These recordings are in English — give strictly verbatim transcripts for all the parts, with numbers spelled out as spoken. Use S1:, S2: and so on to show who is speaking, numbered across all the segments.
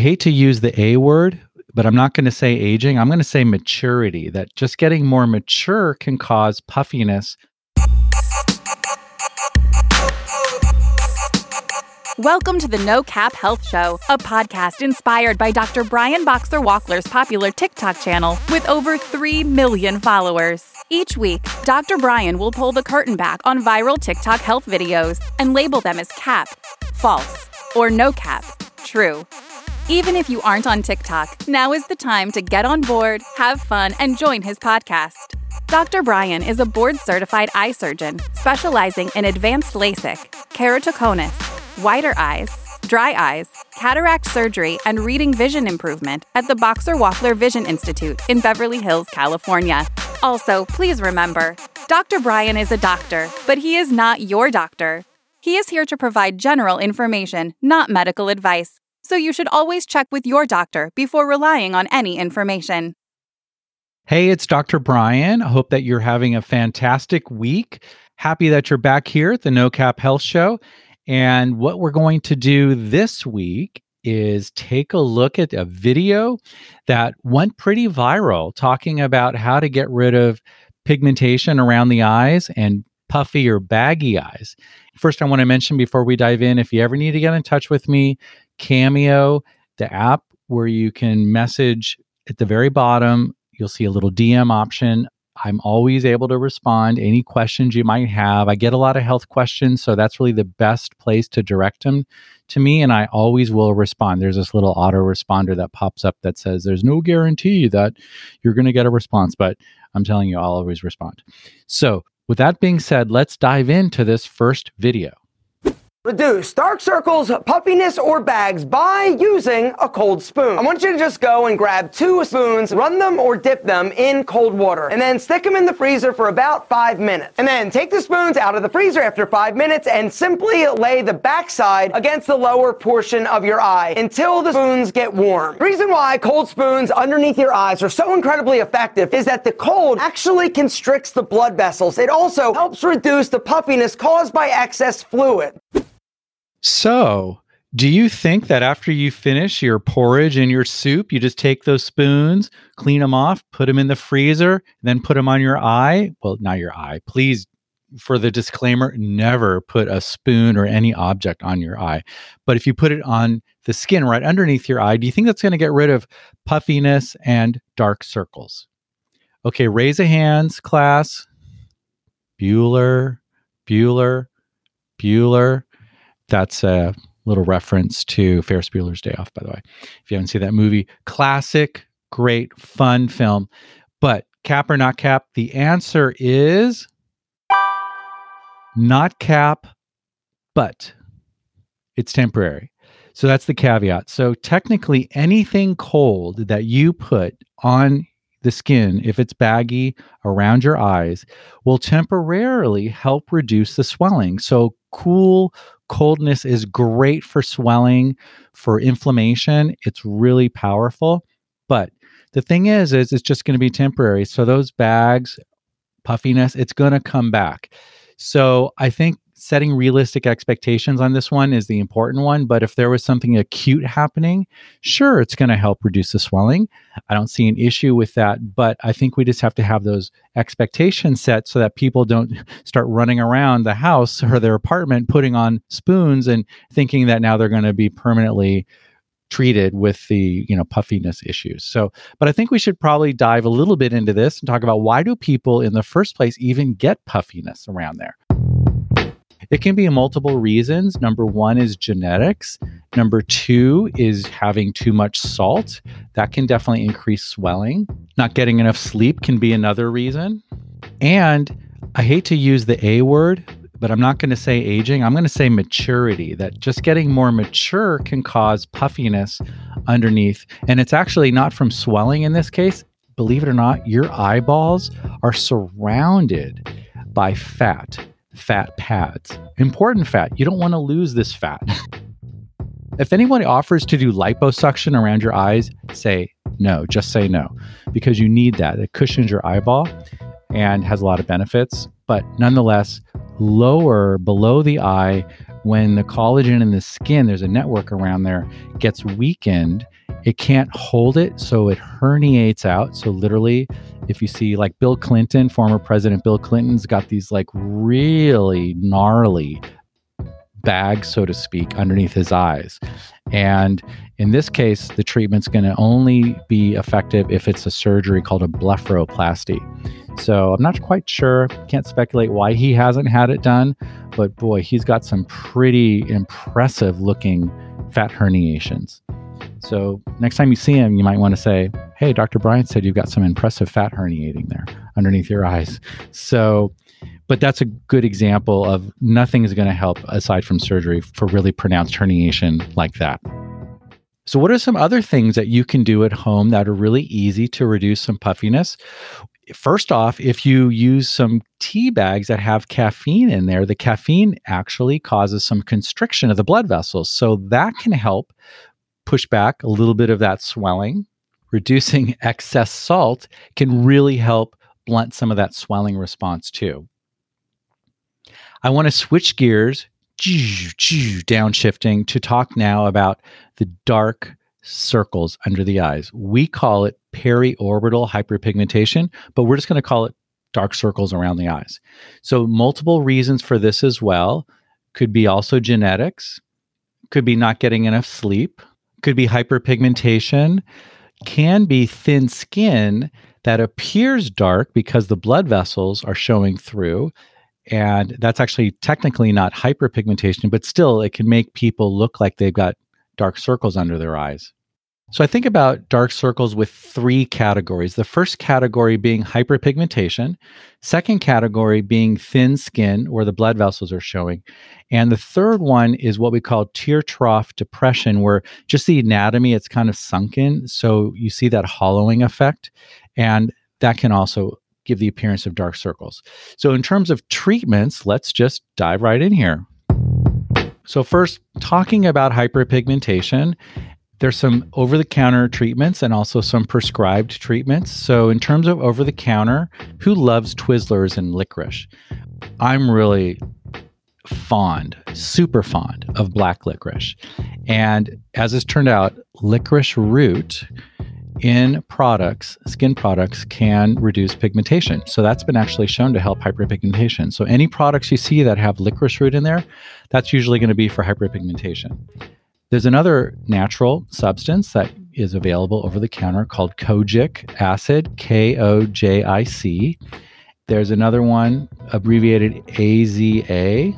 S1: hate to use the A word, but I'm not going to say aging. I'm going to say maturity, that just getting more mature can cause puffiness.
S2: Welcome to the No Cap Health Show, a podcast inspired by Doctor Brian Boxer Walkler's popular TikTok channel with over three million followers. Each week, Doctor Brian will pull the curtain back on viral TikTok health videos and label them as cap, false, or no cap, true. Even if you aren't on TikTok, now is the time to get on board, have fun, and join his podcast. Doctor Brian is a board-certified eye surgeon specializing in advanced LASIK, keratoconus, wider eyes, dry eyes, cataract surgery, and reading vision improvement at the Boxer Walkler Vision Institute in Beverly Hills, California. Also, please remember, Doctor Brian is a doctor, but he is not your doctor. He is here to provide general information, not medical advice. So you should always check with your doctor before relying on any information.
S1: Hey, it's Doctor Brian. I hope that you're having a fantastic week. Happy that you're back here at the No Cap Health Show. And what we're going to do this week is take a look at a video that went pretty viral, talking about how to get rid of pigmentation around the eyes and puffy or baggy eyes. First, I want to mention before we dive in, if you ever need to get in touch with me, Cameo, the app where you can message at the very bottom, you'll see a little D M option. I'm always able to respond to any questions you might have. I get a lot of health questions, so that's really the best place to direct them to me, and I always will respond. There's this little autoresponder that pops up that says there's no guarantee that you're going to get a response, but I'm telling you, I'll always respond. So with that being said, let's dive into this first video.
S3: Reduce dark circles, puffiness, or bags by using a cold spoon. I want you to just go and grab two spoons, run them or dip them in cold water, and then stick them in the freezer for about five minutes. And then take the spoons out of the freezer after five minutes and simply lay the backside against the lower portion of your eye until the spoons get warm. The reason why cold spoons underneath your eyes are so incredibly effective is that the cold actually constricts the blood vessels. It also helps reduce the puffiness caused by excess fluid.
S1: So, do you think that after you finish your porridge and your soup, you just take those spoons, clean them off, put them in the freezer, then put them on your eye? Well, not your eye. Please, for the disclaimer, never put a spoon or any object on your eye. But if you put it on the skin right underneath your eye, do you think that's going to get rid of puffiness and dark circles? Okay, raise a hands, class. Bueller, Bueller, Bueller. That's a little reference to Ferris Bueller's Day Off, by the way. If you haven't seen that movie, classic, great, fun film. But cap or not cap, the answer is not cap, but it's temporary. So that's the caveat. So technically, anything cold that you put on the skin, if it's baggy around your eyes, will temporarily help reduce the swelling. So cool coldness is great for swelling, for inflammation. It's really powerful. But the thing is, is it's just going to be temporary. So those bags, puffiness, it's going to come back. So I think setting realistic expectations on this one is the important one. But if there was something acute happening, sure, it's going to help reduce the swelling. I don't see an issue with that. But I think we just have to have those expectations set so that people don't start running around the house or their apartment putting on spoons and thinking that now they're going to be permanently treated with the, you know, puffiness issues. So, but I think we should probably dive a little bit into this and talk about, why do people in the first place even get puffiness around there? It can be multiple reasons. Number one is genetics. Number two is having too much salt. That can definitely increase swelling. Not getting enough sleep can be another reason. And I hate to use the A word, but I'm not going to say aging. I'm going to say maturity, that just getting more mature can cause puffiness underneath. And it's actually not from swelling in this case. Believe it or not, your eyeballs are surrounded by fat. Fat pads, important fat. You don't want to lose this fat. If anyone offers to do liposuction around your eyes, say no, just say no, because you need that. It cushions your eyeball and has a lot of benefits. But nonetheless, lower below the eye when the collagen in the skin, there's a network around there, gets weakened, it can't hold it, so it herniates out. So literally, if you see like Bill Clinton, former President Bill Clinton's got these like really gnarly bags, so to speak, underneath his eyes. And in this case, the treatment's going to only be effective if it's a surgery called a blepharoplasty. So I'm not quite sure, can't speculate why he hasn't had it done, but boy, he's got some pretty impressive looking fat herniations. So next time you see him, you might want to say, hey, Doctor Brian said you've got some impressive fat herniating there underneath your eyes. So, but that's a good example of nothing is going to help aside from surgery for really pronounced herniation like that. So what are some other things that you can do at home that are really easy to reduce some puffiness? First off, if you use some tea bags that have caffeine in there, the caffeine actually causes some constriction of the blood vessels. So that can help push back a little bit of that swelling. Reducing excess salt can really help blunt some of that swelling response too. I want to switch gears, downshifting, to talk now about the dark circles under the eyes. We call it periorbital hyperpigmentation, but we're just going to call it dark circles around the eyes. So multiple reasons for this as well. Could be also genetics, could be not getting enough sleep, could be hyperpigmentation, can be thin skin that appears dark because the blood vessels are showing through. And that's actually technically not hyperpigmentation, but still it can make people look like they've got dark circles under their eyes. So I think about dark circles with three categories. The first category being hyperpigmentation, second category being thin skin where the blood vessels are showing, and the third one is what we call tear trough depression, where just the anatomy, it's kind of sunken, so you see that hollowing effect, and that can also give the appearance of dark circles. So in terms of treatments, let's just dive right in here. So first, talking about hyperpigmentation, there's some over-the-counter treatments and also some prescribed treatments. So in terms of over-the-counter, who loves Twizzlers and licorice? I'm really fond, super fond of black licorice. And as it's turned out, licorice root in products, skin products, can reduce pigmentation. So that's been actually shown to help hyperpigmentation. So any products you see that have licorice root in there, that's usually going to be for hyperpigmentation. There's another natural substance that is available over the counter called kojic acid, K O J I C. There's another one abbreviated A Z A,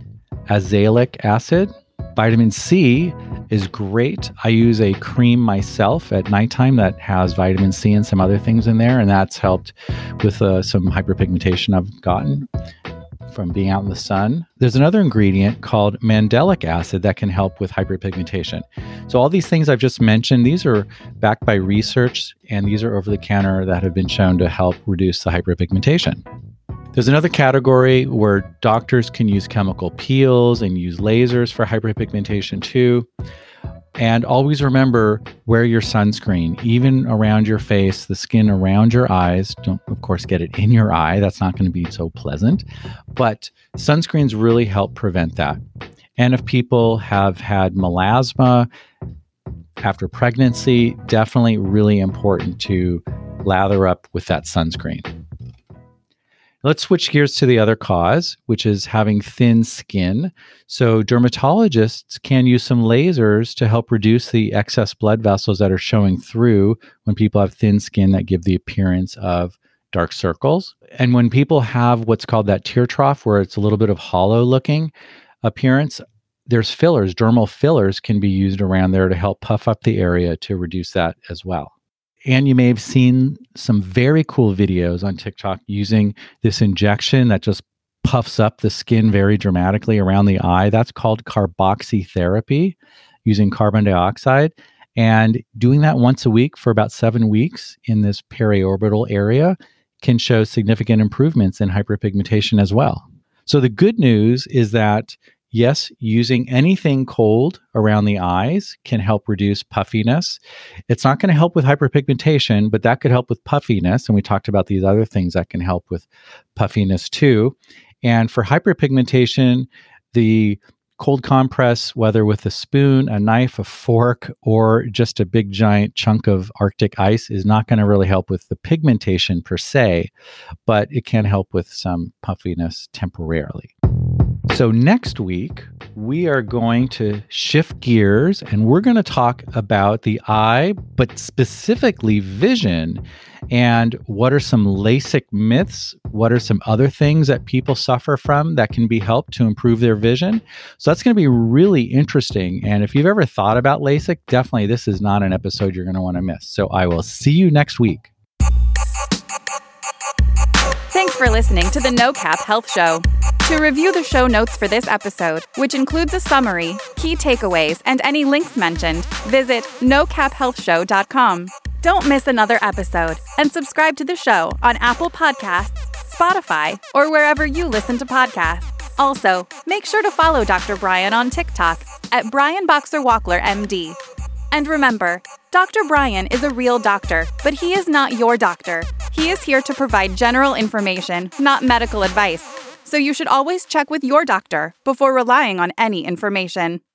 S1: azelaic acid. Vitamin C is great. I use a cream myself at nighttime that has vitamin C and some other things in there, and that's helped with uh, some hyperpigmentation I've gotten from being out in the sun. There's another ingredient called mandelic acid that can help with hyperpigmentation. So all these things I've just mentioned, these are backed by research, and these are over the counter that have been shown to help reduce the hyperpigmentation. There's another category where doctors can use chemical peels and use lasers for hyperpigmentation too. And always remember, wear your sunscreen, even around your face, the skin around your eyes. Don't, of course, get it in your eye. That's not going to be so pleasant. But sunscreens really help prevent that. And if people have had melasma after pregnancy, definitely really important to lather up with that sunscreen. Let's switch gears to the other cause, which is having thin skin. So dermatologists can use some lasers to help reduce the excess blood vessels that are showing through when people have thin skin that give the appearance of dark circles. And when people have what's called that tear trough, where it's a little bit of hollow looking appearance, there's fillers, dermal fillers can be used around there to help puff up the area to reduce that as well. And you may have seen some very cool videos on TikTok using this injection that just puffs up the skin very dramatically around the eye. That's called carboxytherapy, using carbon dioxide. And doing that once a week for about seven weeks in this periorbital area can show significant improvements in hyperpigmentation as well. So the good news is that yes, using anything cold around the eyes can help reduce puffiness. It's not going to help with hyperpigmentation, but that could help with puffiness. And we talked about these other things that can help with puffiness too. And for hyperpigmentation, the cold compress, whether with a spoon, a knife, a fork, or just a big giant chunk of Arctic ice, is not going to really help with the pigmentation per se, but it can help with some puffiness temporarily. So next week, we are going to shift gears and we're going to talk about the eye, but specifically vision. And what are some LASIK myths? What are some other things that people suffer from that can be helped to improve their vision? So that's going to be really interesting. And if you've ever thought about LASIK, definitely this is not an episode you're going to want to miss. So I will see you next week.
S2: Thanks for listening to the No Cap Health Show. To review the show notes for this episode, which includes a summary, key takeaways, and any links mentioned, visit no cap health show dot com. Don't miss another episode, and subscribe to the show on Apple Podcasts, Spotify, or wherever you listen to podcasts. Also, make sure to follow Doctor Brian on TikTok at Brian Boxer Walkler M D. And remember, Doctor Brian is a real doctor, but he is not your doctor. He is here to provide general information, not medical advice. So you should always check with your doctor before relying on any information.